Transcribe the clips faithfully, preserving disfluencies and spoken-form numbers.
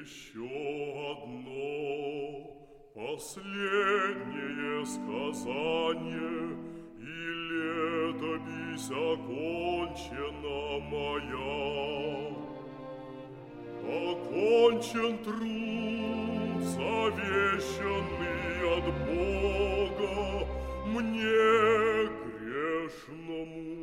Еще одно последнее сказание, и летопись окончена моя. Окончен труд, завещанный от Бога мне грешному.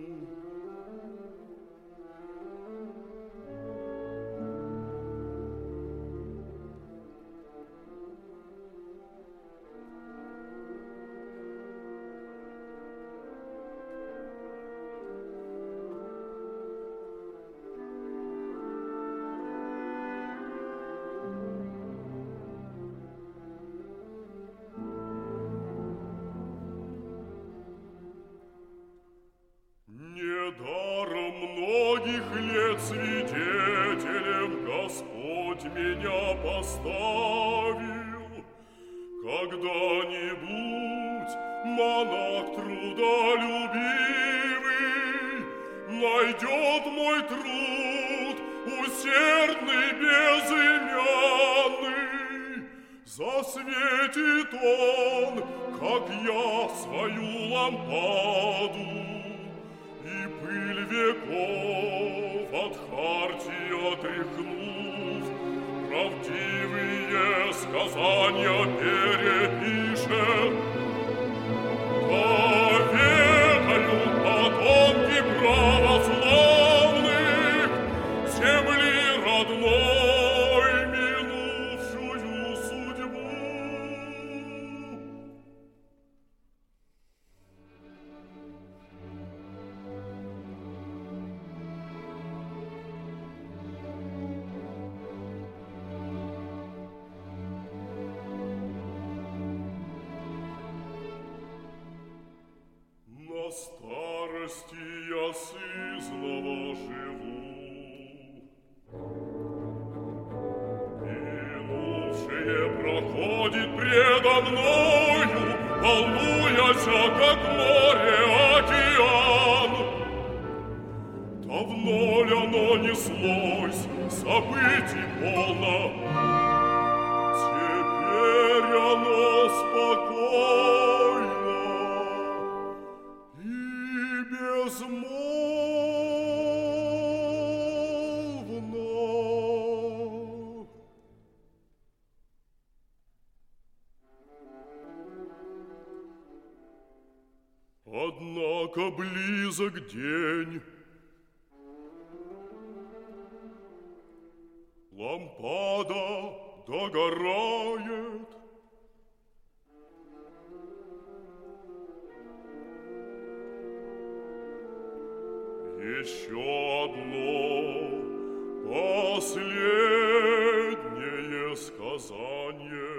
Недаром многих лет свидетелем Господь меня поставил. Когда-нибудь монах трудолюбивый найдет мой труд усердный, безымянный. Засветит он, как я, свою лампаду, и пыль веков от хартии отряхнув, правдивые сказания перепишет. Поведают потомки православных земли родной минувшую судьбу. На старости я сызнова живу. Минувшее проходит предо мною, волнуяся, как море, океан. Давно ли оно неслось, событий полно? Теперь оно спокойно и безмолвно. Однако близок день. Лампада догорает. Еще одно последнее сказание.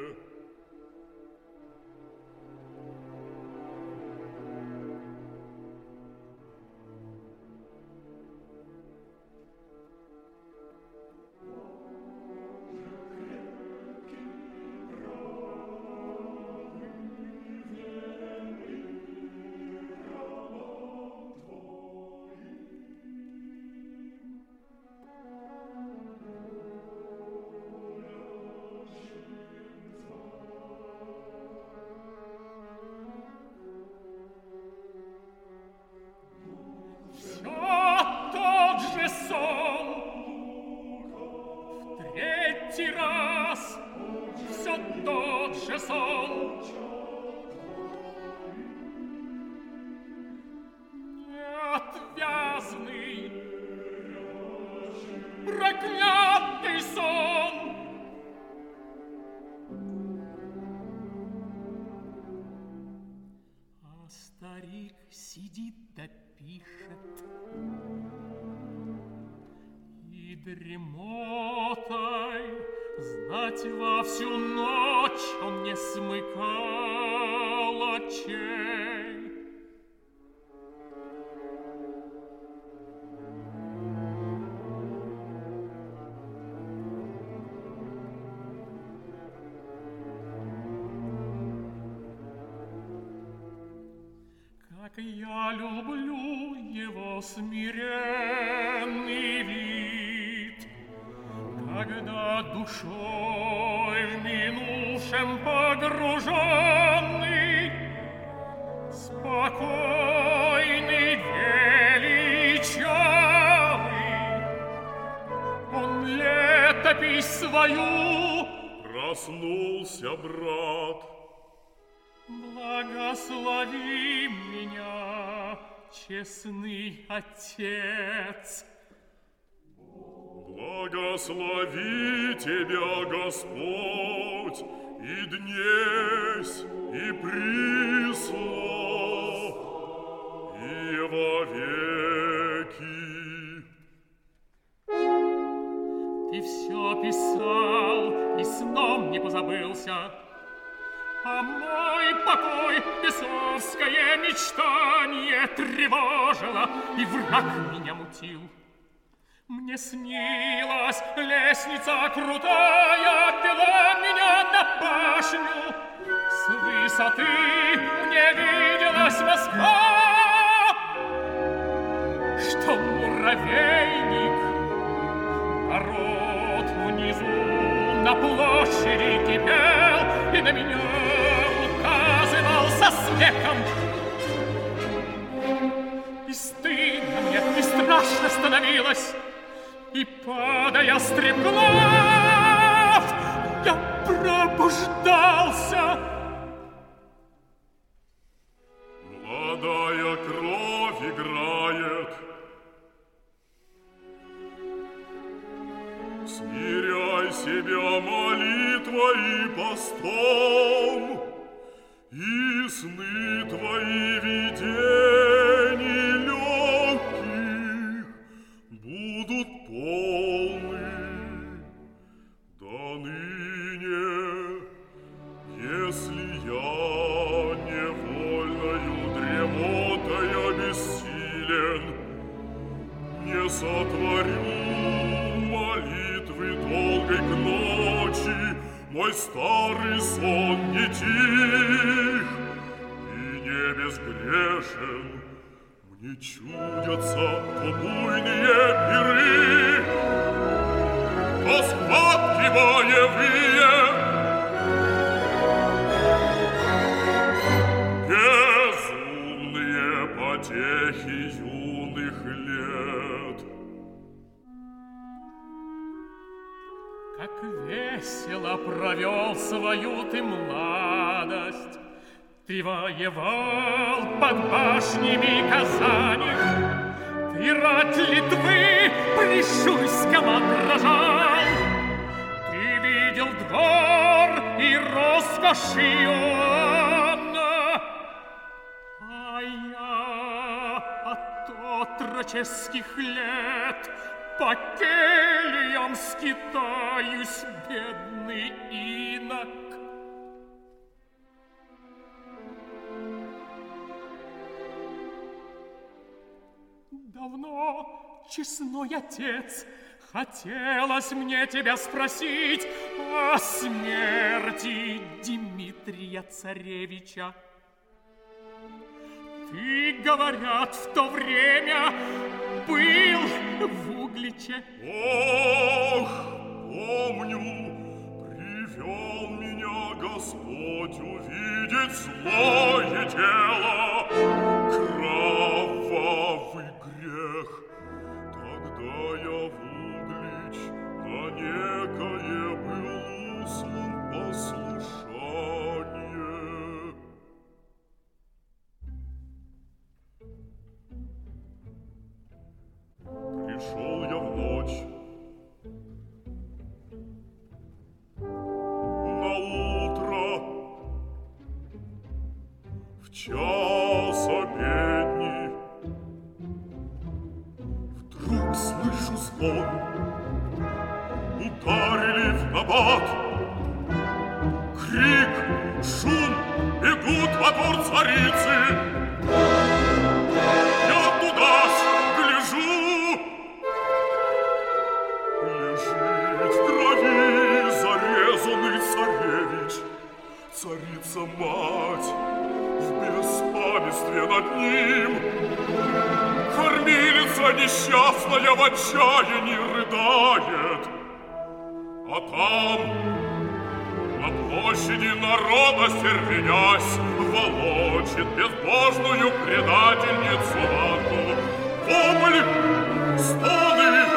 Проклятый сон! А старик сидит да пишет, и дремотой знать во всю ночь он не смыкал очей. Как я люблю его смиренный вид, Когда душой в минувшем погруженный, спокойный, величавый, он летопись свою проснулся, брат. Благослови меня, честный Отец. Благослови тебя, Господь, и днесь, и присно, и вовеки. Ты все писал, и сном не позабылся, а мой покой бесовское мечтание тревожило, и враг меня мутил. Мне снилась лестница крутая, вела меня на башню. С высоты мне виделась Москва, что муравейник, народ внизу на площади кипел и на меня указывался смехом. И стыдно мне, и страшно становилось, и, падая стремглав, я пробуждался. Молодая кровь играет, смиряй себя молитвой и постом, и сны твои видений легких будут полны. До ныне, если я невольною дремотой обессилен, не сотворю молитвы долгой к ночи, мой старый сон не тих и не безгрешен. Мне чудятся то буйные пиры, то схватки боевые, безумные потехи юных лет. Как весело провел свою ты молодость, ты воевал под башнями Казани, ты рать Литвы при Шуйском отражал, ты видел двор и роскошь Иоанна, а я от отроческих лет по кельям скитаюсь, бедный инок. Давно, честной Отец, хотелось мне тебя спросить о смерти Дмитрия Царевича. Ты, говорят, в то время был в Угличе. Ох, помню, привел меня Господь увидеть злое дело, кровавый грех. Тогда я в Углич на некое был услан послушание. Пришел я в ночь, на утро, в час обедни. Вдруг слышу звон, ударили в набат. Крик, шум, бегут во двор царицы. Я туда-с гляжу, лежит в крови зарезанный царевич. Царица-мать в беспамятстве над ним. Кормилица несчастная в отчаянии рыдает. А там, на площади народа стервенясь, волочит безбожную предательницу Анну. Вопль, стоны!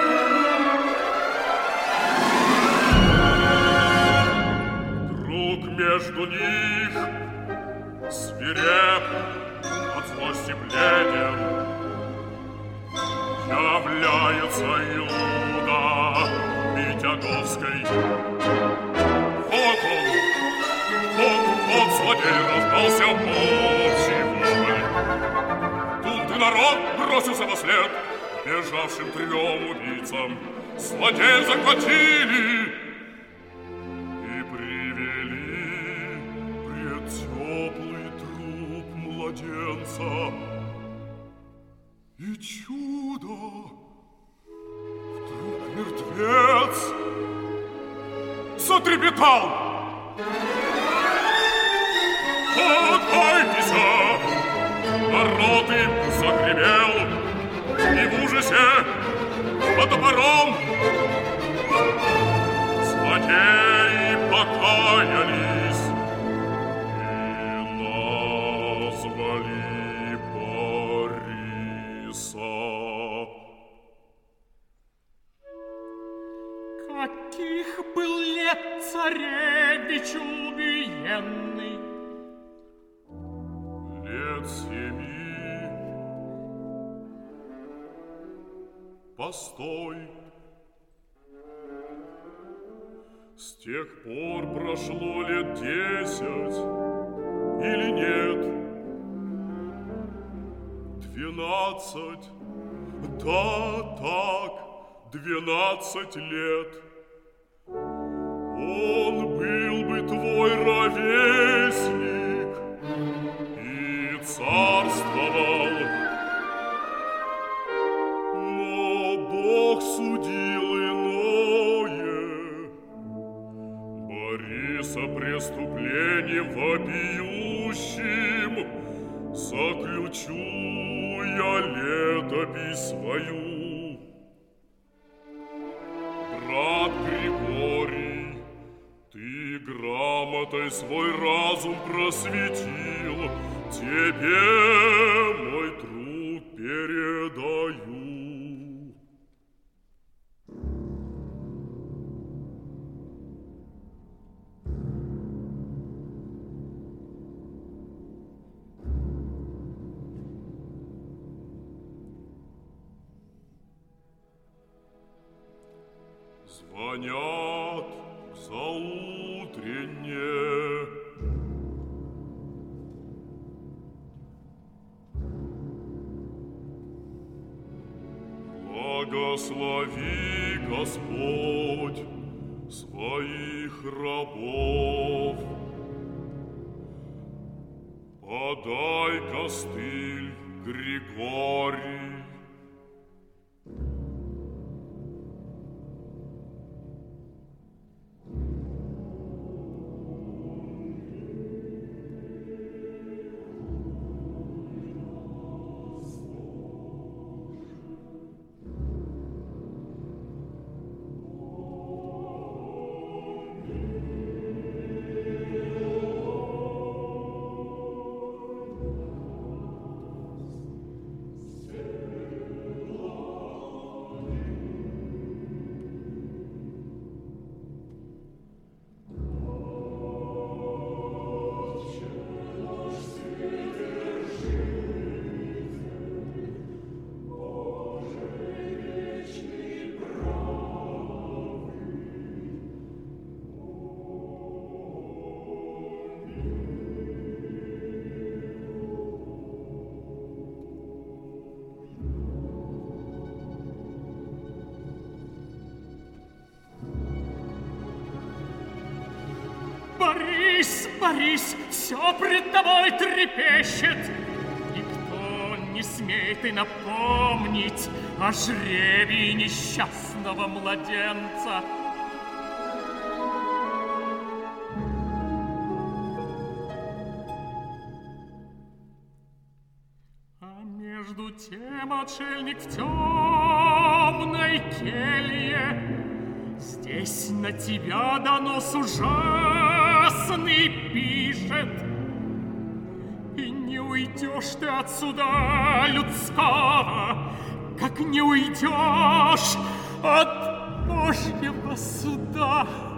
Вдруг между них свиреп от злости бледен является Иуда Митяговской. Вот он, вот, вот злодей, раздался общий вопль. Тут и народ бросился во след бежавшим трем убийцам. Злодея захватили и привели пред теплый труп младенца. И чудо! Вдруг мертвец затрепетал. Покайтесь! Народ им загремел, и в ужасе под топором злодеи покаялись и назвали Бориса. Каких был лет царевич убиенный? Лет семи. Постой. С тех пор прошло лет десять или нет? Двенадцать. Да, так, двенадцать лет. Он был бы твой ровесник и царствовал. Но Бог судил иное. Бориса преступлением вопиющим заключу я летопись свою. Брат Григорий, ты грамотой свой разум просветил, тебе мой труд передаю. Звонят к заутренне. Благослови, Господь, своих рабов. Подай костыль, Григорий. Борис, Борис, все пред тобой трепещет. Никто не смеет и напомнить о жребии несчастного младенца. А между тем отшельник в темной келье Здесь на тебя донос ужасный пишет, и не уйдешь ты от суда людского, как не уйдешь от Божьего суда.